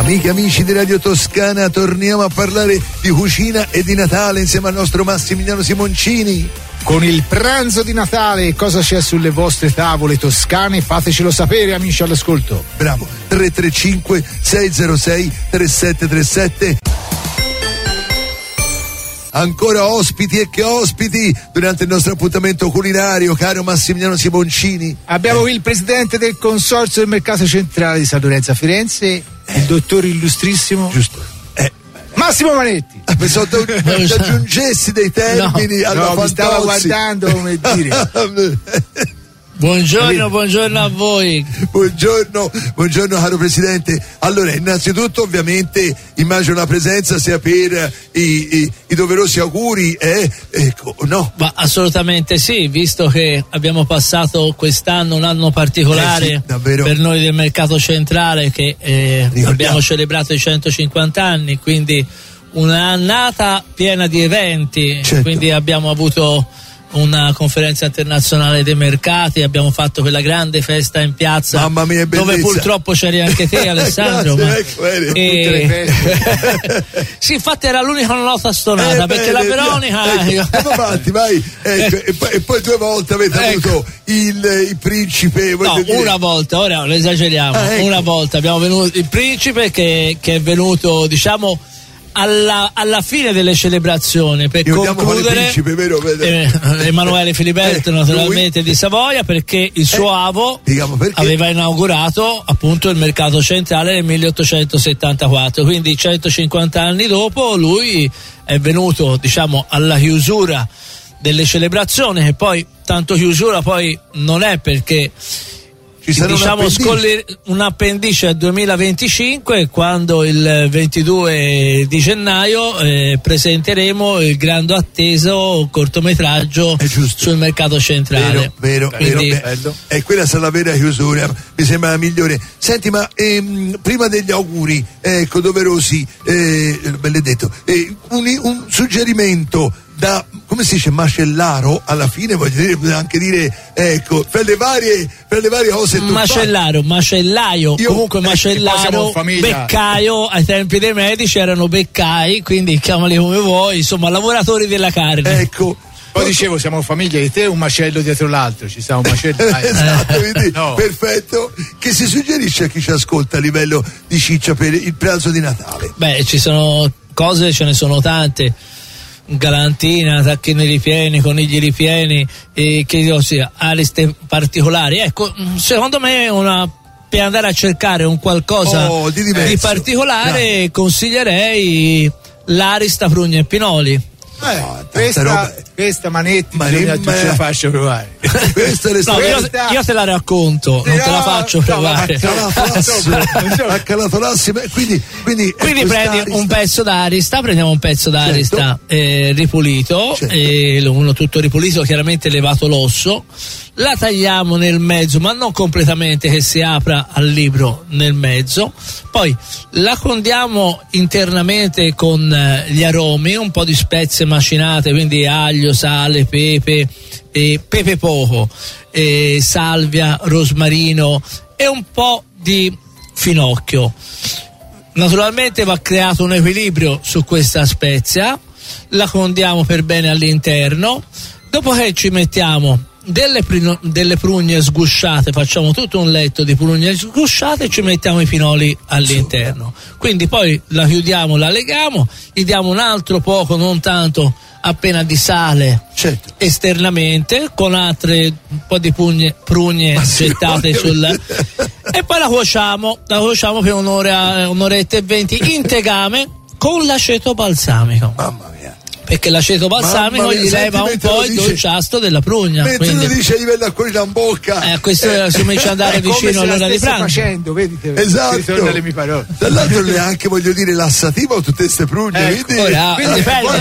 Amiche e amici di Radio Toscana, torniamo a parlare di cucina e di Natale insieme al nostro Massimiliano Simoncini. Con il pranzo di Natale, cosa c'è sulle vostre tavole toscane? Fatecelo sapere, amici all'ascolto. Bravo, 335 606 3737. Ancora ospiti e che ospiti durante il nostro appuntamento culinario, caro Massimiliano Simoncini. Abbiamo qui il presidente del consorzio del mercato centrale di San Lorenzo a Firenze, il dottor illustrissimo Massimo Manetti. Pensavo che aggiungessi dei termini alla mi stava guardando, come dire. Buongiorno a voi. Buongiorno caro Presidente. Allora, innanzitutto ovviamente immagino la presenza sia per i doverosi auguri, no? Ma assolutamente sì, visto che abbiamo passato quest'anno un anno particolare per noi del mercato centrale, che abbiamo celebrato i 150 anni, quindi un'annata piena di eventi, certo. Quindi abbiamo avuto una conferenza internazionale dei mercati, abbiamo fatto quella grande festa in piazza, mamma mia, dove purtroppo c'eri anche te, Alessandro. Sì, infatti era l'unica nota stonata, perché la Veronica avanti, vai. E poi 2 volte avete avuto il principe, una volta, ora lo esageriamo, una volta abbiamo venuto il principe che è venuto, diciamo, alla fine delle celebrazioni per concludere, principe, vero? Emanuele Filiberto, naturalmente di Savoia, perché il suo avo aveva inaugurato appunto il mercato centrale nel 1874, quindi 150 anni dopo lui è venuto, diciamo, alla chiusura delle celebrazioni, che poi tanto chiusura poi non è, perché diciamo un appendice al 2025, quando il 22 di gennaio presenteremo il grande atteso cortometraggio sul mercato centrale. Vero. E quella sarà la vera chiusura, mi sembra la migliore. Senti, ma prima degli auguri, doverosi, benedetto, un suggerimento da, come si dice, macellaro alla fine, voglio dire, anche dire, per le varie cose macellaio, comunque macellaro, beccaio, ai tempi dei medici erano beccai, quindi chiamali come vuoi, insomma, lavoratori della carne. Poi dicevo, siamo famiglia di te, un macello dietro l'altro, ci sta un macello. Esatto, quindi perfetto. Che si suggerisce a chi ci ascolta a livello di ciccia per il pranzo di Natale? Beh, ci sono cose, ce ne sono tante. Galantina, tacchini ripieni, conigli ripieni, ariste particolari. Ecco, secondo me per andare a cercare un qualcosa di particolare, consiglierei l'arista Prugna e Pinoli. Questa Manetti bisogna che ce la faccia provare. Io te la racconto, non te la faccio provare. Quindi prendi un pezzo d'arista, prendiamo un pezzo d'arista, ripulito, uno tutto ripulito, chiaramente levato l'osso, la tagliamo nel mezzo, ma non completamente, che si apra al libro nel mezzo, poi la condiamo internamente con gli aromi, un po' di spezie macinate, quindi aglio, sale, pepe, pepe poco, salvia, rosmarino e un po' di finocchio. Naturalmente va creato un equilibrio su questa spezia, la condiamo per bene all'interno, dopo che ci mettiamo delle prugne sgusciate, facciamo tutto un letto di prugne sgusciate e ci mettiamo i pinoli all'interno, quindi poi la chiudiamo, la leghiamo, gli diamo un altro poco, non tanto, appena di sale esternamente, con altre un po' di prugne gettate e poi la cuociamo per un'oretta e 20 in tegame con l'aceto balsamico. Mamma mia. Perché l'aceto balsamico gli leva un po' il dolciastro della prugna. Mentre lo dice, gli viene ancora in bocca. Questo si comincia ad andare vicino all'ora di pranzo. Facendo, vedi? Esatto. Tra l'altro neanche, voglio dire, lassativo tutte queste prugne. Quindi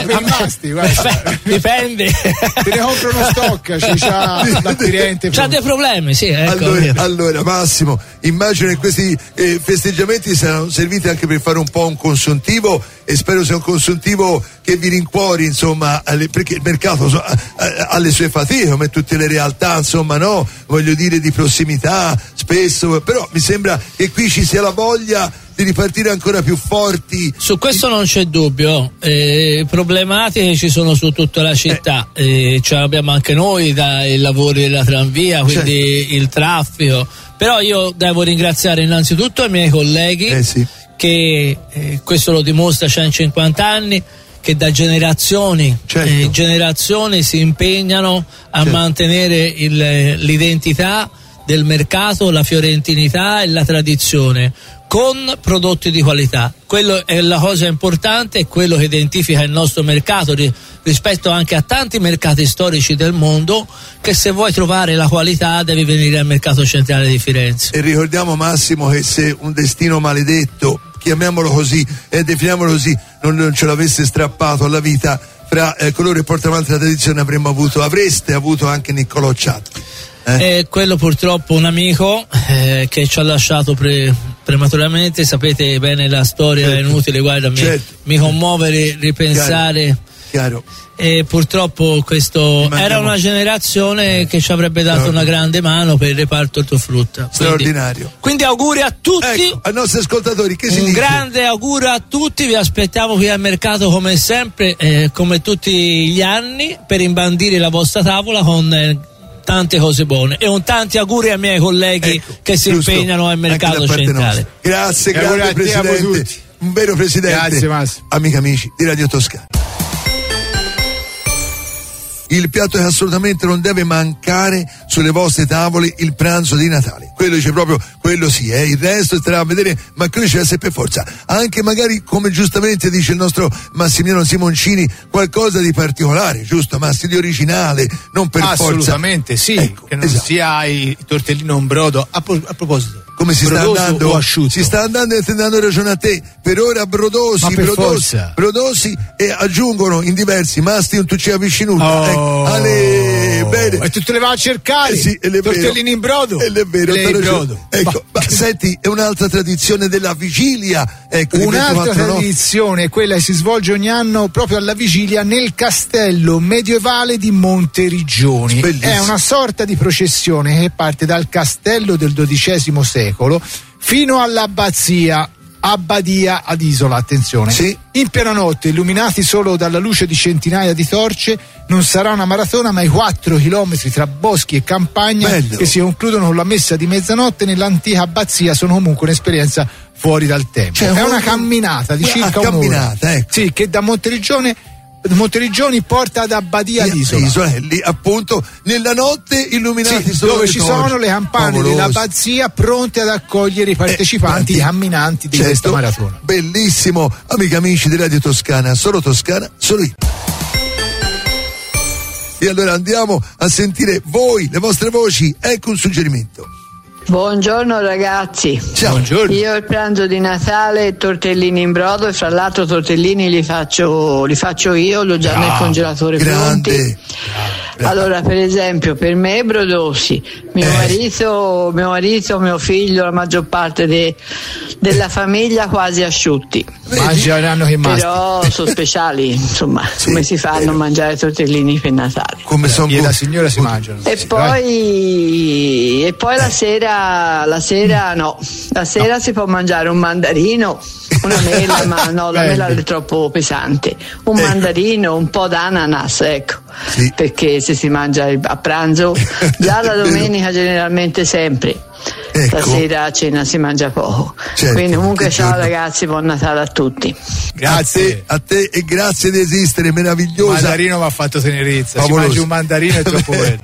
dipende. Te ne compro uno stock, c'ha l'acquirente. C'ha dei problemi, sì. Allora, Massimo, immagino che questi festeggiamenti saranno serviti anche per fare un po' un consuntivo, e spero sia un consuntivo che vi rincuori, insomma, perché il mercato ha le sue fatiche, come tutte le realtà, insomma, no? Voglio dire, di prossimità spesso, però mi sembra che qui ci sia la voglia di ripartire ancora più forti. Su questo non c'è dubbio, problematiche ci sono su tutta la città, cioè abbiamo anche noi i lavori della tranvia, quindi il traffico, però io devo ringraziare innanzitutto i miei colleghi che questo lo dimostra 150 anni, che da generazioni generazioni si impegnano a mantenere l'identità del mercato, la fiorentinità e la tradizione con prodotti di qualità. Quello è la cosa importante, è quello che identifica il nostro mercato rispetto anche a tanti mercati storici del mondo, che se vuoi trovare la qualità devi venire al mercato centrale di Firenze. E ricordiamo, Massimo, che se un destino maledetto, chiamiamolo così e definiamolo così, non ce l'avesse strappato alla vita, fra coloro che portano avanti la tradizione avreste avuto anche Niccolò Ciatti. Quello purtroppo un amico che ci ha lasciato prematuramente, sapete bene la storia, è inutile, guarda, mi commuove ripensare. Chiaro. E purtroppo questo era una generazione che ci avrebbe dato una grande mano per il reparto ortofrutta. Straordinario. Quindi auguri a tutti, ai nostri ascoltatori, che si dice? Un grande augurio a tutti, vi aspettiamo qui al mercato come sempre, come tutti gli anni, per imbandire la vostra tavola con tante cose buone, e un tanti auguri ai miei colleghi che si impegnano al mercato centrale. Grazie, grande Presidente, un vero Presidente. Grazie, Massimo. Amici di Radio Toscana. Il piatto che assolutamente non deve mancare sulle vostre tavole, il pranzo di Natale. Quello dice proprio, quello sì, il resto starà a vedere, ma quello ci deve essere per forza. Anche magari, come giustamente dice il nostro Massimiliano Simoncini, qualcosa di particolare, giusto Massi, di originale, non per forza. Assolutamente sì, che non sia i tortellini o un brodo. A proposito, come si sta andando? O asciutto? Si sta andando e stai dando ragione a te. Per ora brodosi e aggiungono in diversi masti un tuccia vicino. Bene. E tu te le vai a cercare? Tortellini in brodo. È vero. Ecco, ma senti, è un'altra tradizione della vigilia. Un'altra tradizione è quella che si svolge ogni anno proprio alla vigilia nel castello medievale di Monteriggioni. Bellissimo. È una sorta di processione che parte dal castello del XII secolo fino all'abbazia Abbadia ad Isola, attenzione. In piena notte, illuminati solo dalla luce di centinaia di torce, non sarà una maratona, ma i 4 chilometri tra boschi e campagna che si concludono con la messa di mezzanotte nell'antica abbazia sono comunque un'esperienza fuori dal tempo. È una camminata di circa un'ora. Sì, che da Monteriggioni porta ad Abbadia d'Isola. Lì appunto nella notte illuminati solo dove ci sono le campane dell'abbazia pronte ad accogliere i partecipanti, i camminanti di questa maratona. Bellissimo, amici di Radio Toscana, solo io. E allora andiamo a sentire voi, le vostre voci. Ecco un suggerimento. Buongiorno ragazzi. Ciao. Buongiorno. Io il pranzo di Natale tortellini in brodo, e fra l'altro tortellini li faccio io, li ho già nel congelatore pronti. Allora, per esempio, per me brodosi, mio marito, mio figlio, la maggior parte della famiglia quasi asciutti. Mangeranno che masti. Però sono speciali, insomma, come si fanno a mangiare tortellini per Natale. Come sono la signora si mangiano. E poi la sera si può mangiare un mandarino, una mela, ma no, la mela è troppo pesante. Un mandarino, un po' d'ananas, perché se si mangia a pranzo, già la domenica generalmente sempre. La sera a cena si mangia poco. Quindi comunque ciao ragazzi, buon Natale a tutti. Grazie a te e grazie di esistere, meravigliosa. Il mandarino mi ha fatto tenerezza. Si mangia un mandarino e troppo bello.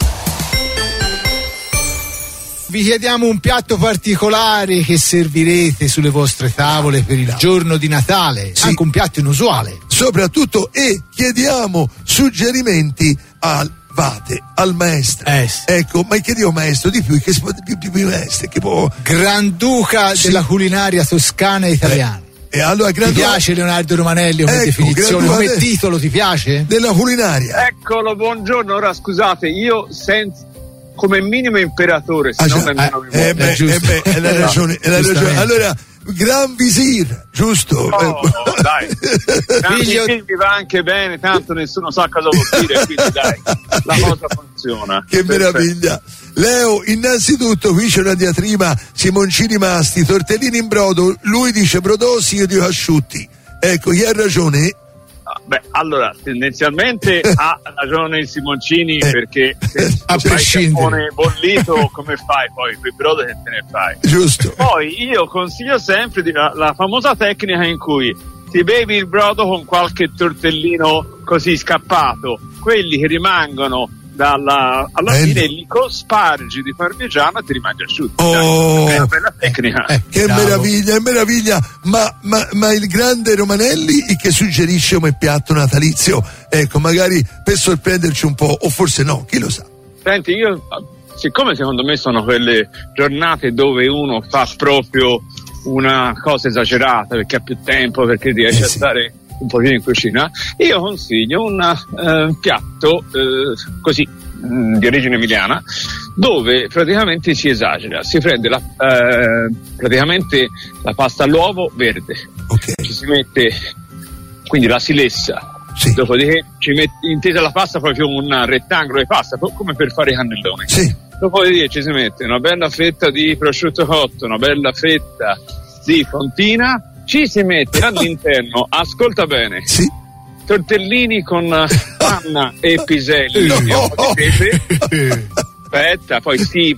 Vi chiediamo un piatto particolare che servirete sulle vostre tavole per il giorno di Natale, anche un piatto inusuale. Soprattutto, e chiediamo suggerimenti al maestro. Ecco, ma che Dio maestro di più, che si può più maestro, che può... Granduca della culinaria toscana e italiana. E allora, ti piace Leonardo Romanelli come definizione, come titolo, ti piace? Della culinaria. Eccolo, buongiorno. Ora scusate, io senza come minimo imperatore, se no nemmeno è la ragione. Allora, Gran Visir, giusto? Dai, figlio mi va anche bene, tanto nessuno sa cosa vuol dire, quindi dai, la cosa funziona. Che meraviglia. Leo, innanzitutto qui c'è una diatriba, Simoncini Masti, tortellini in brodo, lui dice brodosi, io dico asciutti. Ecco, chi ha ragione? Beh, allora, tendenzialmente ha ragione il Simoncini, perché se a prescindere, il bollito come fai poi quei brodo che te ne fai? Giusto. Poi io consiglio sempre la famosa tecnica in cui ti bevi il brodo con qualche tortellino così scappato, quelli che rimangono alla fine li cospargi di parmigiano e ti rimani asciutto. È una bella tecnica. Che meraviglia. Ma il grande Romanelli che suggerisce come piatto natalizio, ecco, magari per sorprenderci un po', o forse no, chi lo sa. Senti, io, siccome secondo me sono quelle giornate dove uno fa proprio una cosa esagerata perché ha più tempo, perché riesce a stare un pochino in cucina, io consiglio un piatto così di origine emiliana, dove praticamente si esagera, si prende praticamente la pasta all'uovo verde, ci si mette, quindi la si lessa, dopodiché ci metti, intesa la pasta proprio un rettangolo di pasta, come per fare i cannelloni, dopodiché ci si mette una bella fetta di prosciutto cotto, una bella fetta di fontina, ci si mette all'interno, ascolta bene, tortellini con panna e piselli di pepe. Aspetta, poi si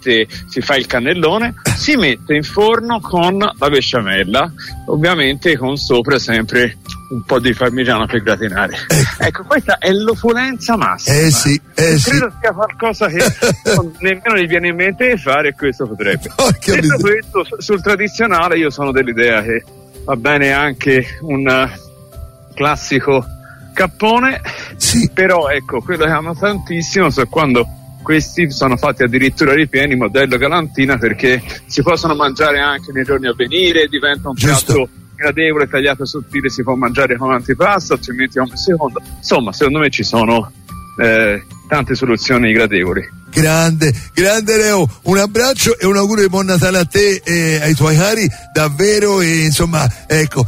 fa il cannellone, si mette in forno con la besciamella, ovviamente con sopra sempre un po' di parmigiano per gratinare. Ecco, questa è l'opulenza massima. Credo sia qualcosa che nemmeno gli viene in mente di fare, e questo potrebbe. Detto questo, sul tradizionale io sono dell'idea che va bene anche un classico cappone, però ecco, quello che amo tantissimo è quando questi sono fatti addirittura ripieni, modello Galantina, perché si possono mangiare anche nei giorni a venire, diventa un piatto gradevole, tagliato sottile, si può mangiare come antipasto, altrimenti come secondo. Insomma, secondo me ci sono tante soluzioni gradevoli. Grande Leo, un abbraccio e un augurio di buon Natale a te e ai tuoi cari, davvero, e insomma, ecco,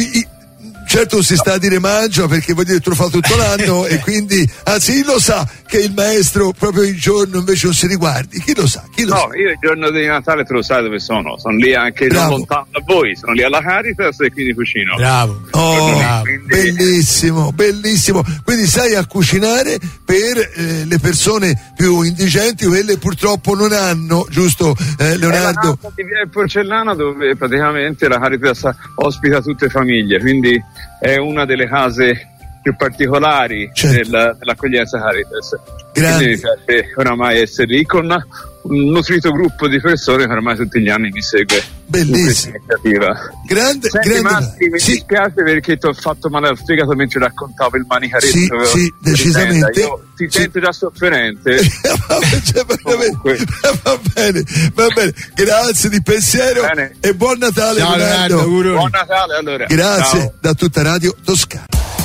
certo si sta a dire mangia, perché vuol dire che tu lo fa tutto l'anno e quindi, anzi, lo sa che il maestro proprio il giorno invece non si riguardi, chi lo sa? No, io il giorno di Natale te lo sai dove sono lì anche non lontano da voi, sono lì alla Caritas e quindi cucino. Bravo. Bellissimo, quindi sai a cucinare per le persone più indigenti, quelle purtroppo non hanno, giusto Leonardo? È la casa di Via Porcellana, dove praticamente la Caritas ospita tutte le famiglie, quindi è una delle case più particolari dell'accoglienza Caritas. Quindi mi piace oramai essere lì con un nutrito gruppo di persone che ormai tutti gli anni mi segue. Bellissimo. Grande. Matti, mi dispiace perché ti ho fatto male al fegato mentre raccontavo il manicaretto. Sì, decisamente. Io ti sento già sofferente. Va bene. Grazie di pensiero. E buon Natale. Ciao, Leonardo. Buon Natale allora. Grazie. Ciao. Da tutta Radio Toscana.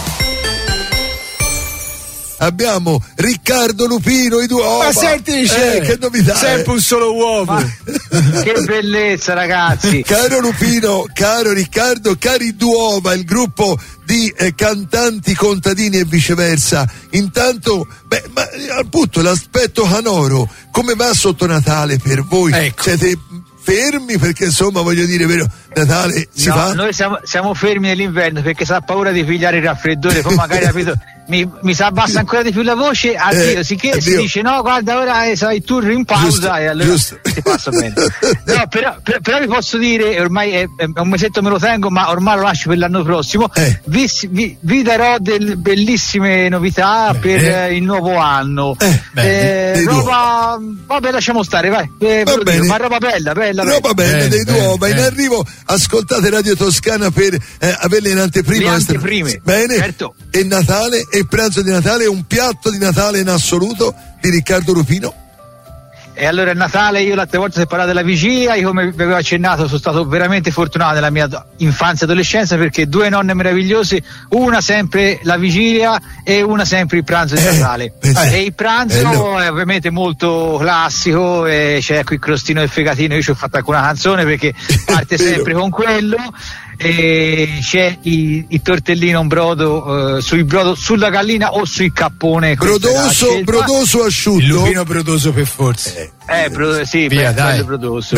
Abbiamo Riccardo Lupino, i due uova. Ma senti, che novità! Sempre un solo uovo. Che bellezza, ragazzi! Caro Lupino, caro Riccardo, cari due uova, il gruppo di cantanti contadini e viceversa. Intanto, ma appunto l'aspetto canoro, come va sotto Natale per voi? Ecco. Siete fermi? Perché insomma, voglio dire, vero, Natale si fa? Noi siamo fermi nell'inverno perché sa paura di pigliare il raffreddore, poi magari capito, mi si abbassa ancora di più la voce, si dice no, guarda, ora sai il tour in pausa, giusto, e allora si passa bene. No, però vi posso dire, ormai è un mesetto me lo tengo, ma ormai lo lascio per l'anno prossimo. Vi darò delle bellissime novità per il nuovo anno. Roba, vabbè, lasciamo stare, vai. Ma roba bella. Roba bella dei due uova in arrivo. Ascoltate Radio Toscana per averle in anteprima. Le anteprime. Bene. Certo. E Natale, e pranzo di Natale, un piatto di Natale in assoluto di Riccardo Lupino. E allora il Natale, io l'altra volta si è parlato della vigilia, io come vi avevo accennato sono stato veramente fortunato nella mia infanzia e adolescenza, perché due nonne meravigliose, una sempre la vigilia e una sempre il pranzo di Natale. E il pranzo è ovviamente molto classico, c'è qui il crostino e il fegatino, io ci ho fatto anche una canzone perché parte sempre con quello. c'è il tortellino in brodo, sui brodo, sulla gallina o sui cappone. Brodoso asciutto. Il lupino brodoso per forza. Sì, via, dai. Brodoso.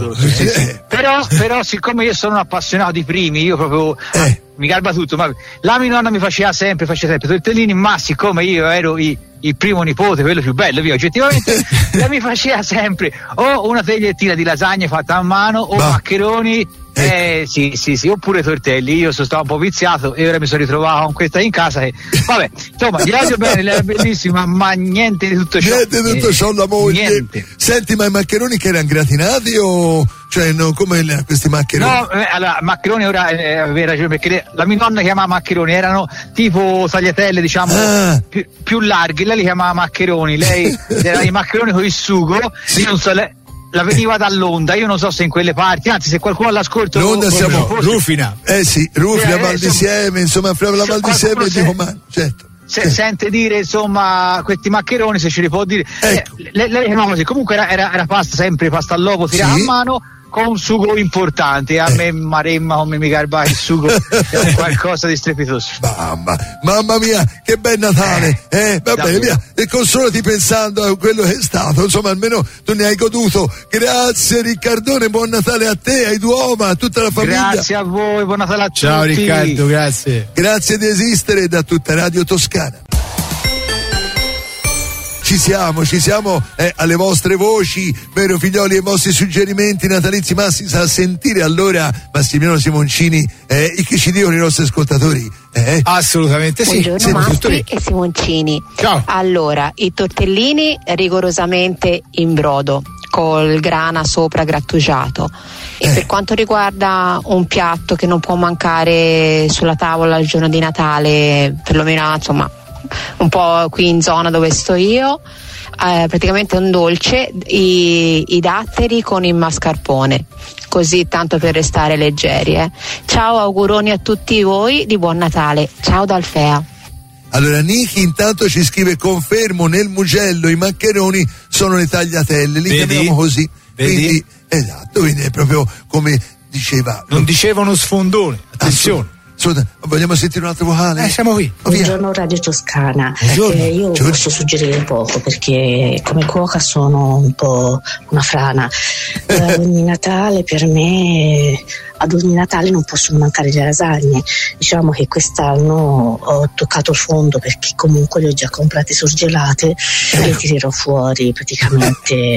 Però siccome io sono un appassionato di primi, io proprio mi garba tutto, ma la mia nonna mi faceva sempre tortellini, ma siccome io ero il primo nipote, quello più bello, via, oggettivamente, la mi faceva sempre o una tagliettina di lasagne fatta a mano o maccheroni. Sì, oppure tortelli. Io sono stato un po' viziato e ora mi sono ritrovato con questa in casa e vabbè, insomma, grazie bene, lei è bellissima, ma niente di tutto ciò. Niente di tutto ciò, la moglie. Niente. Senti, ma i maccheroni che erano gratinati o come questi maccheroni? No, allora, maccheroni ora avevi ragione, perché la mia nonna chiamava maccheroni, erano tipo tagliatelle, diciamo, più larghi, lei li chiamava maccheroni, lei era i maccheroni con il sugo, io non so, la veniva dall'Onda, io non so se in quelle parti, anzi se qualcuno all'ascolto l'Onda siamo Rufina. Rufina, Val di Sieme, insomma, fra la Val di Sieme e di Romano, certo. Se sente dire, insomma, questi maccheroni, se ce li può dire. Lei chiamava così, comunque era pasta, sempre pasta all'uovo tirata a mano, con un sugo importante. A me maremma come mi garba il sugo, è qualcosa di strepitoso. Mamma mia, che bel Natale, va bene, via, e consolati pensando a quello che è stato, insomma, almeno tu ne hai goduto. Grazie Riccardone, buon Natale a te, ai Duomo, a tutta la famiglia. Grazie a voi, buon Natale a tutti. Ciao Riccardo, grazie. Grazie di esistere da tutta Radio Toscana. Ci siamo alle vostre voci, vero figlioli, ai vostri suggerimenti natalizi. Ma si sa sentire allora Massimiliano Simoncini e che ci dicono i nostri ascoltatori? Assolutamente sì. Buongiorno Massi e Simoncini. Ciao. Allora, i tortellini rigorosamente in brodo col grana sopra grattugiato. E per quanto riguarda un piatto che non può mancare sulla tavola il giorno di Natale, perlomeno insomma un po' qui in zona dove sto io, praticamente un dolce, i datteri con il mascarpone, così tanto per restare leggeri. Ciao, auguroni a tutti voi di buon Natale. Ciao da Alfea. Allora Niki intanto ci scrive: confermo, nel Mugello i maccheroni sono le tagliatelle, li chiamiamo così. Quindi, esatto, quindi è proprio come diceva. Non dicevano sfondone, attenzione. Vogliamo sentire un altro vocale? Siamo qui. Buongiorno Radio Toscana. Io posso suggerire poco perché come cuoca sono un po' una frana. Ogni Natale per me, ad ogni Natale non possono mancare le lasagne. Diciamo che quest'anno ho toccato il fondo perché comunque le ho già comprate surgelate e le tirerò fuori praticamente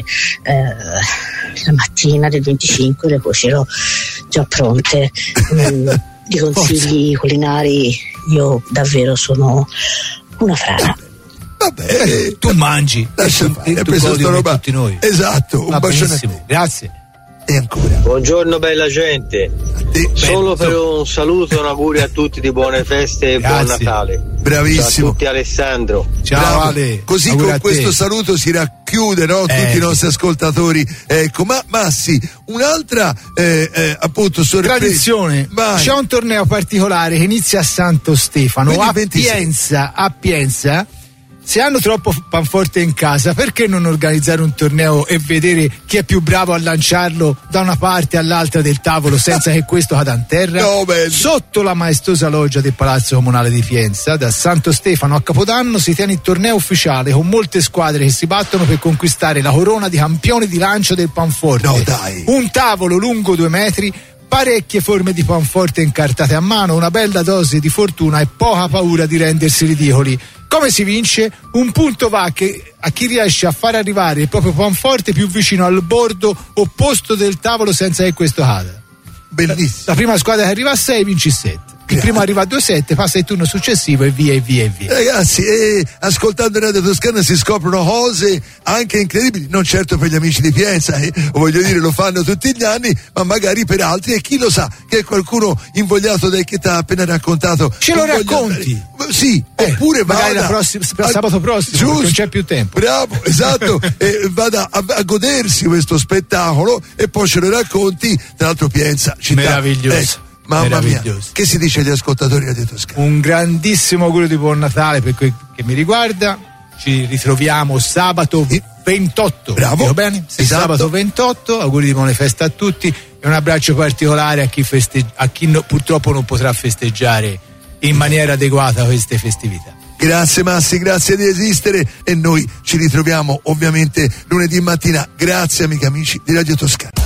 la mattina del 25, le cuocerò già pronte. Di consigli culinari io davvero sono una frana. Vabbè, tu mangi, lascia fare, preso sta roba tutti noi. Esatto, un bacione. Grazie. E ancora. Buongiorno bella gente. Solo per un saluto e un augurio a tutti di buone feste e buon Natale. Bravissimo. Ciao a tutti, Alessandro. Ciao Ale. Così con questo saluto si racchiude, no? Tutti i nostri ascoltatori. Ecco, ma Massi, un'altra appunto sorpresa. Tradizione. Vai. C'è un torneo particolare che inizia a Santo Stefano, a Pienza. Se hanno troppo panforte in casa, perché non organizzare un torneo e vedere chi è più bravo a lanciarlo da una parte all'altra del tavolo senza che questo cada in terra? No, sotto la maestosa loggia del Palazzo Comunale di Pienza, da Santo Stefano a Capodanno si tiene il torneo ufficiale con molte squadre che si battono per conquistare la corona di campioni di lancio del panforte. No, dai. Un tavolo lungo 2 metri, parecchie forme di panforte incartate a mano, una bella dose di fortuna e poca paura di rendersi ridicoli. Come si vince? Un punto va a chi riesce a far arrivare il proprio panforte più vicino al bordo opposto del tavolo senza che questo cada. Bellissimo. La prima squadra che arriva a 6 vince 7. Il primo arriva a 2-7, passa il turno successivo e via. Ragazzi, ascoltando Radio Toscana si scoprono cose anche incredibili, non certo per gli amici di Pienza, voglio dire, lo fanno tutti gli anni, ma magari per altri, e chi lo sa che qualcuno invogliato dai che ti ha appena raccontato ce lo racconti? Sì, oppure magari sabato prossimo, non c'è più tempo. Bravo, esatto. Vada a godersi questo spettacolo e poi ce lo racconti. Tra l'altro Pienza, città meraviglioso. Mamma mia, che si dice agli ascoltatori di Toscana? Un grandissimo augurio di buon Natale per quel che mi riguarda. Ci ritroviamo sabato 28. Bravo. Bene? Sì, esatto. Sabato 28, auguri di buone feste a tutti e e un abbraccio particolare a chi purtroppo non potrà festeggiare in maniera adeguata queste festività. Grazie Massi, grazie di esistere, e noi ci ritroviamo ovviamente lunedì mattina. Grazie amiche e amici di Radio Toscana.